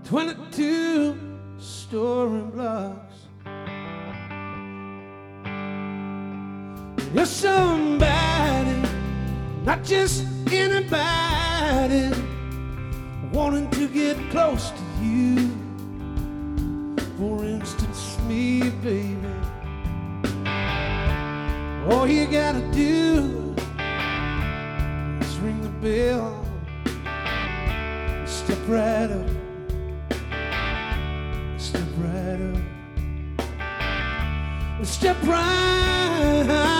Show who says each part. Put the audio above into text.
Speaker 1: 22 story blocks. You're somebody, not just anybody, wanting to get close to you. For instance, me, baby. All you gotta do is ring the bell, step right up, step right up, step right